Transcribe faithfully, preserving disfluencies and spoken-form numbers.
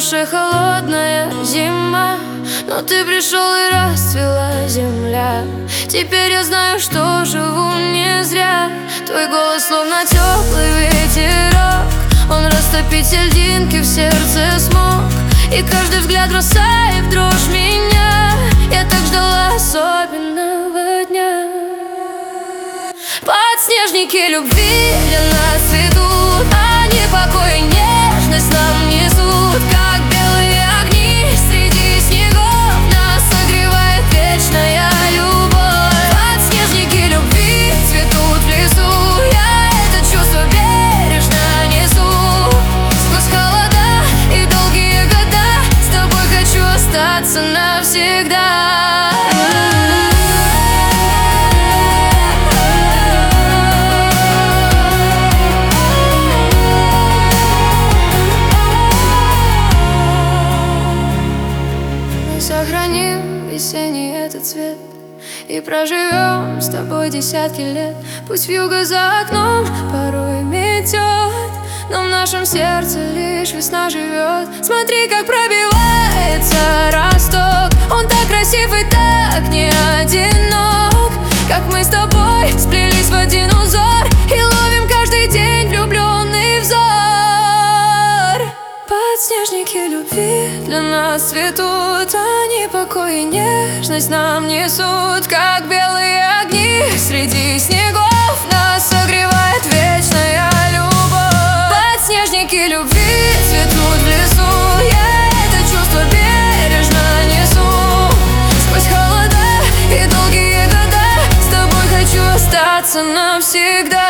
душе холодная зима, но ты пришел и расцвела земля. Теперь я знаю, что живу не зря. Твой голос словно теплый ветерок, он растопить льдинки в сердце смог. И каждый взгляд бросает в дрожь меня. Я так ждала особенного дня. Подснежники любви для нас цветут, они покой и нежность нам несут, как белые огни среди снегов. Нас согревает вечная любовь. Подснежники любви цветут в лесу, я это чувство бережно несу. Сквозь холода и долгие года с тобой хочу остаться навсегда. Сохраним весенний этот цвет и проживем с тобой десятки лет. Пусть вьюга за окном порой метет, но в нашем сердце лишь весна живет. Смотри, как пробивается росток, он так красив и так не одинок. Как мы с тобой сплелись в один узор и ловим каждый день влюбленный взор. Подснежники любви для нас цветут, они покой и нежность нам несут, как белые огни среди снегов. Нас согревает вечная любовь. Подснежники любви цветут в лесу, я это чувство бережно несу. Сквозь холода и долгие года с тобой хочу остаться навсегда.